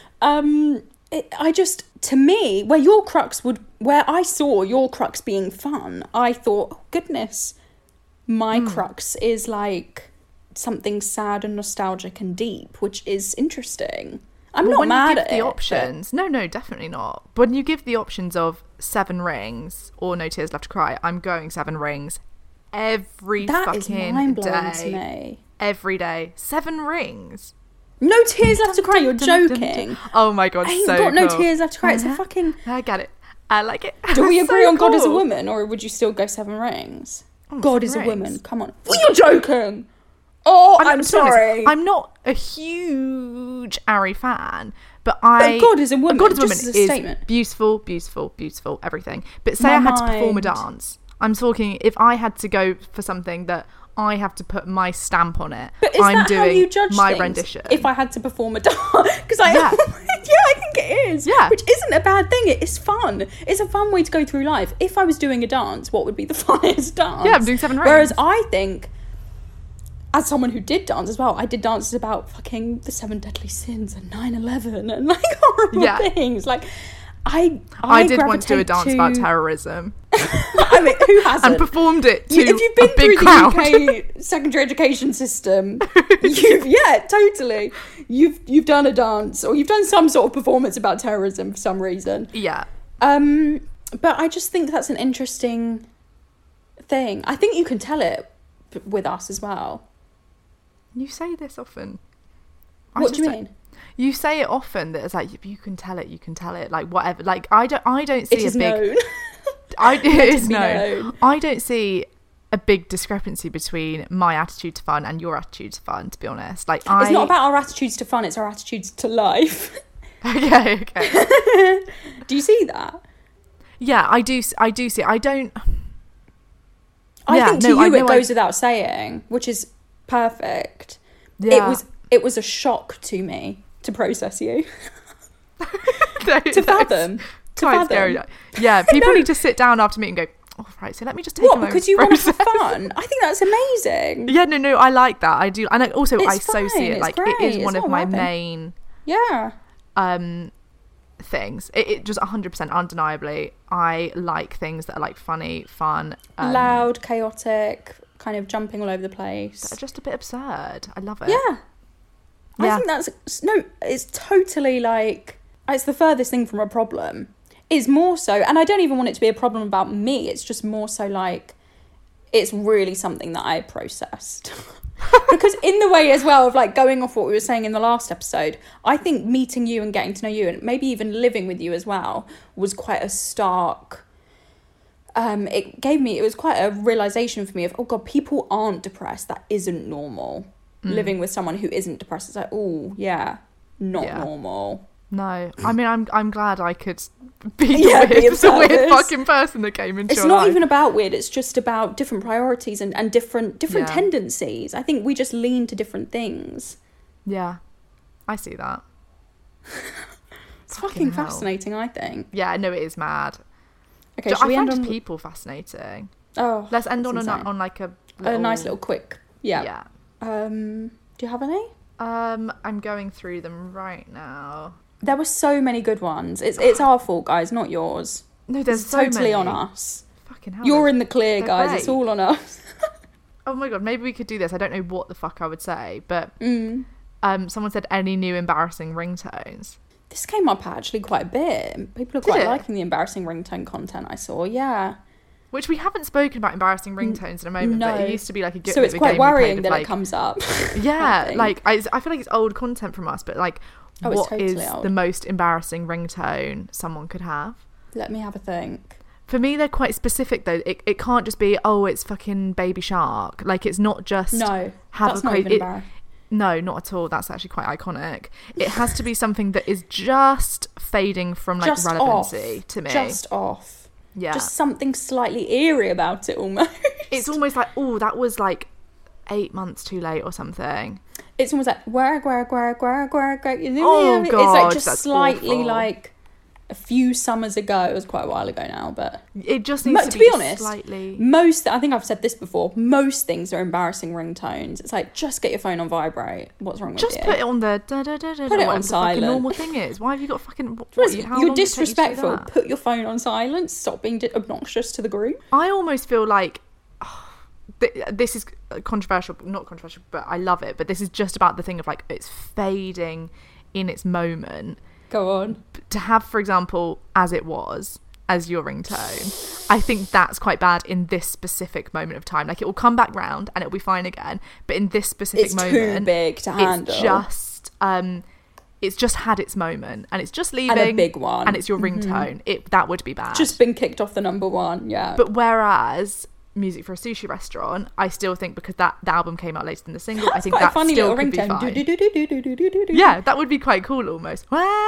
Um, it, I just, to me, where your crux would, where I saw your crux being fun, I thought, oh, goodness, my mm. crux is like something sad and nostalgic and deep, which is interesting. I'm well, not when mad you give at the it, options. But... No, no, definitely not. But when you give the options of Seven Rings or No Tears Left to Cry, I'm going Seven Rings every that fucking is mind-blowing day. To me. Every day. Seven Rings. No Tears Left to Cry. You're joking. Oh my God, I ain't so got No cool. Tears Left to Cry. It's a fucking. I get it. I like it. Do we agree so on God cool. is a woman, or would you still go Seven Rings? Oh, God Seven is Rings. a woman. Come on. Well, you're joking. Oh, I'm, I'm sorry. Honest, I'm not a huge Ari fan, but I. But God is a woman. God is a woman just as a is statement. beautiful, beautiful, beautiful, everything. But say My I had mind. to perform a dance. I'm talking if I had to go for something that I have to put my stamp on it. But is I'm that doing how you judge my things? rendition. If I had to perform a dance, because I, Yeah. yeah, I think it is. Yeah. Which isn't a bad thing. It is fun. It's a fun way to go through life. If I was doing a dance, what would be the funnest dance? Yeah, I'm doing Seven Rings. Whereas I think, as someone who did dance as well, I did dances about fucking the Seven Deadly Sins and nine eleven and like horrible Yeah. things. Like, I, I, I did once do a gravitate dance to... about terrorism I mean, who hasn't? and performed it to You- if you've been a through big crowd. the U K secondary education system, you've yeah, totally. You've you've done a dance or you've done some sort of performance about terrorism for some reason. Yeah. Um, but I just think that's an interesting thing. I think you can tell it b- with us as well. You say this often. I What just do you don't- mean? You say it often that it's like you- you can tell it, you can tell it, like whatever. Like I don't, I don't see It is a big. known. I it Let it is be known. known. I don't see a big discrepancy between my attitude to fun and your attitude to fun. To be honest, like I. It's not about our attitudes to fun; it's our attitudes to life. Okay, okay. Do you see that? Yeah, I do. I do see. I don't. I Yeah, think to no, I you it know I- goes without saying, which is perfect. Yeah. It was it was a shock to me to process you. No, to that's fathom. To quite fathom. scary. Yeah, people No. need to sit down after me and go, oh, right, so let me just take a What? moment Because to you want to have process." fun? I think that's amazing. Yeah, no, no, I like that. I do. And I also, It's I so see fine, it. it's Like, great, it is it's one of not my rapping. main Yeah. um things. It, it just one hundred percent undeniably, I like things that are like funny, fun. Um, Loud, chaotic, kind of jumping all over the place. that are just a bit absurd. I love it. Yeah. I Yeah. think that's... No, it's totally like... It's the furthest thing from a problem. It's more so... And I don't even want it to be a problem about me. It's just more so like... It's really something that I processed. Because in the way as well of like going off what we were saying in the last episode, I think meeting you and getting to know you and maybe even living with you as well was quite a stark... Um, it gave me, it was quite a realisation for me of, oh God, people aren't depressed. That isn't normal. Mm. Living with someone who isn't depressed, it's like, oh, yeah, not yeah. normal. No, I mean, I'm I'm glad I could be yeah, weird, be the weird fucking person that came into It's your not life. even about weird. It's just about different priorities and, and different different yeah. tendencies. I think we just lean to different things. Yeah, I see that. It's fucking, fucking fascinating, I think. Yeah, no, it is mad. Okay, so should I we find end on people fascinating. Oh, let's end on a, on like a little... a nice little quick. Yeah. Yeah. Um, do you have any? Um, I'm going through them right now. There were so many good ones. It's it's our fault, guys, not yours. No, there's it's so totally many. on us. Fucking hell. You're in the clear, guys. Great. It's all on us. Oh my God, maybe we could do this. I don't know what the fuck I would say, but mm. um, someone said any new embarrassing ringtones. This came up actually quite a bit. People are Did quite it? liking the embarrassing ringtone content I saw. Yeah. Which we haven't spoken about embarrassing ringtones in a moment, no. but it used to be like a good. So it's quite worrying that like, it comes up. Yeah, I like I, I feel like it's old content from us, but like, oh, what totally is old. the most embarrassing ringtone someone could have? Let me have a think. For me, they're quite specific though. It it can't just be oh, it's fucking Baby Shark. Like it's not just no. Have that's a not crazy. even It, embarrassing. no, not at all. That's actually quite iconic. It has to be something that is just fading from like just relevancy off. to me. Just off. Yeah. Just something slightly eerie about it almost. It's almost like, oh, that was like eight months too late or something. It's almost like, gwar, gwar, gwar, gwar, gwar, gwar. Oh, it's God, like just that's slightly awful. like a few summers ago. It was quite a while ago now, but it just needs Mo- to, to be, be honest, slightly... most, I think I've said this before, most things are embarrassing ringtones. It's like, just get your phone on vibrate. What's wrong with just you? Just put it on the... Da, da, da, da, put it on the silent. fucking normal thing is. Why have you got fucking... What, what, you, how you're long does it take you to do disrespectful. that? Put your phone on silent. Stop being di- obnoxious to the group. I almost feel like... Oh, th- this is controversial, not controversial, but I love it. But this is just about the thing of like, it's fading in its moment. Go on. To have, for example, As It Was as your ringtone, I think that's quite bad in this specific moment of time. Like it will come back round and it'll be fine again, but in this specific it's moment, too big to handle. It's just, um, it's just had its moment and it's just leaving, and a big one, and it's your ringtone. Mm-hmm. It that would be bad. Just been kicked off the number one, yeah. But whereas Music for a Sushi Restaurant, I still think because that the album came out later than the single, that's I think quite that a funny still little could be ringtone. fine. Do, do, do, do, do, do, do, do, do. Yeah, that would be quite cool almost.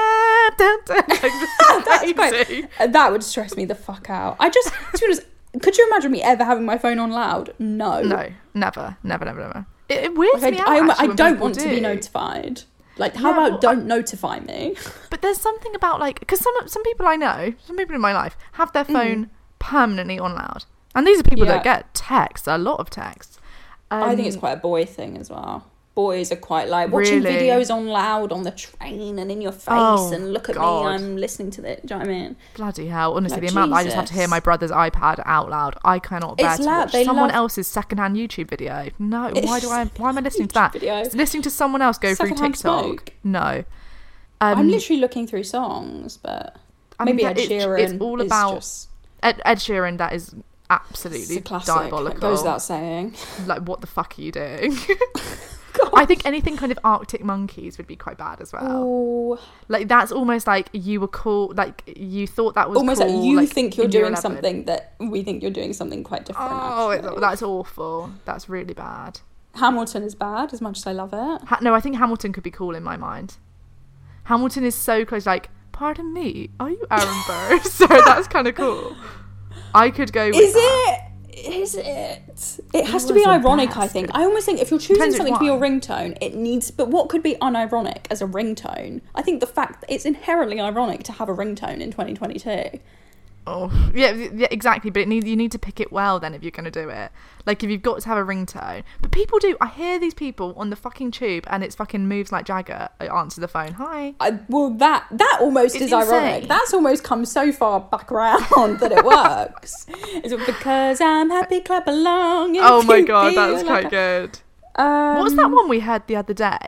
That's quite, that would stress me the fuck out. I just, to be honest, could you imagine me ever having my phone on loud? No. No, never, never, never, never. It, it weirds like me I, out. I, actually, I when don't people want do. to be notified. Like, how Yeah, about well, don't I- notify me? But there's something about like, because some some people I know, some people in my life have their phone permanently on loud, and these are people Yeah. that get texts, a lot of texts. Um, I think it's quite a boy thing as well. Boys are quite like watching Really? videos on loud on the train and in your face Oh, and look at God. me, I'm listening to it. Do you know what I mean? bloody hell. Honestly, Like, the amount that I just have to Jesus. hear my brother's iPad out loud, I cannot bear It's to loud. watch They someone love- else's secondhand YouTube video. No, why do I? Why am I listening to that? video. Listening to someone else go through Secondhand TikTok. smoke. No. Um, I'm literally looking through songs, but I mean, maybe yeah, Ed it's- Sheeran it's all is about- just Ed, Ed Sheeran, that is it's absolutely a classic. diabolical. It goes without saying. Like, what the fuck are you doing? God. I think anything kind of Arctic Monkeys would be quite bad as well. Oh, Like, that's almost like you were cool, like you thought that was almost cool, like you like, think you're in year doing eleven. something that we think you're doing something quite different. Oh, it's, actually. that's awful. That's really bad. Hamilton is bad as much as I love it. Ha- no, I think Hamilton could be cool in my mind. Hamilton is so close, like, pardon me, are you Aaron Burr? So that's kind of cool. I could go with Is that. it? Is it? It has It to be was the ironic, I best. think. I almost think if you're choosing Depends which something for your one. ringtone, it needs... But what could be unironic as a ringtone? I think the fact that it's inherently ironic to have a ringtone in twenty twenty-two. Oh, yeah, yeah, exactly. But it need, you need to pick it well then if you're going to do it. Like, if you've got to have a ringtone. But people do. I hear these people on the fucking tube and it's fucking moves like Jagger. I answer the phone. Hi. I, well, that that almost It's is ironic. insane. That's almost come so far back around that it works. Is it because I'm happy, clap along? if Oh my you God, feel that's like quite good. I- Um, What was that one we heard the other day?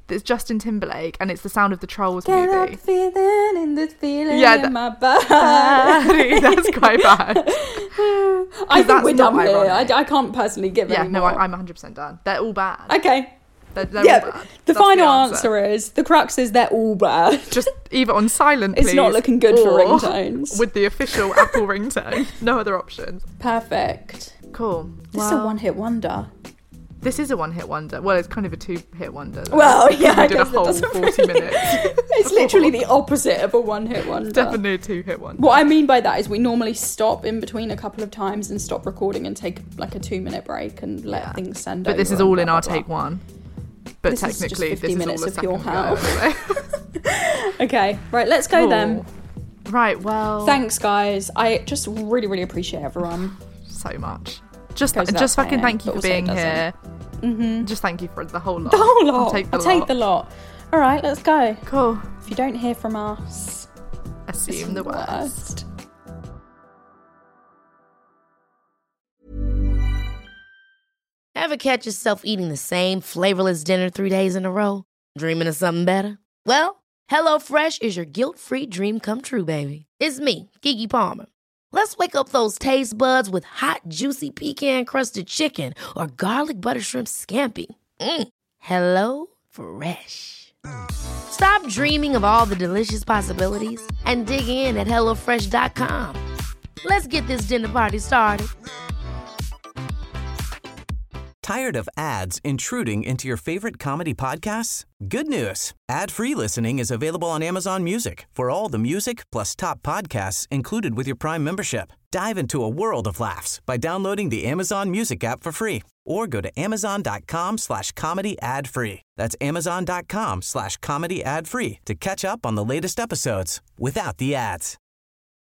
It's Justin Timberlake, and it's the sound of the Trolls Get movie. up feeling in the feeling Yeah, in that- my body. That's quite bad. I think that's we're not done here. I, ironic. I can't personally give Yeah, any no, more. I, I'm one hundred percent done. They're all bad. Okay. They're, they're Yeah, all bad. the That's final answer. answer is, the crux is they're all bad. Just either on silent, It's not please, looking good for or ringtones. with the official Apple ringtone. No other options. Perfect. Cool. This is a one-hit wonder. This is a one-hit wonder. Well, it's kind of a two-hit wonder. though. Well, yeah, we I did guess a that whole doesn't forty really- minutes. It's literally the opposite of a one-hit wonder. Definitely a two-hit wonder. What I mean by that is we normally stop in between a couple of times and stop recording and take like a two-minute break and let Yeah. things send But over. this is and all blah, in blah, our blah. take one. But This is just technically, fifty this minutes is all a of pure second hell. ago anyway. Okay, right, let's go then. Cool. Right, well... Thanks, guys. I just really, really appreciate everyone. So much. Just, Goes without just fucking saying, thank you but for also being doesn't. here. Mm-hmm. Just thank you for the whole lot. The whole lot. I'll take the I'll lot. take the lot. All right, let's go. Cool. If you don't hear from us, Assume the worst. Ever catch yourself eating the same flavorless dinner three days in a row? Dreaming of something better? Well, HelloFresh is your guilt-free dream come true, baby. It's me, Keke Palmer. Let's wake up those taste buds with hot, juicy pecan-crusted chicken or garlic butter shrimp scampi. Mm. Hello Fresh. Stop dreaming of all the delicious possibilities and dig in at hello fresh dot com. Let's get this dinner party started. Tired of ads intruding into your favorite comedy podcasts? Good news. Ad-free listening is available on Amazon Music for all the music plus top podcasts included with your Prime membership. Dive into a world of laughs by downloading the Amazon Music app for free or go to amazon.com slash comedy ad free. That's amazon.com slash comedy ad free to catch up on the latest episodes without the ads.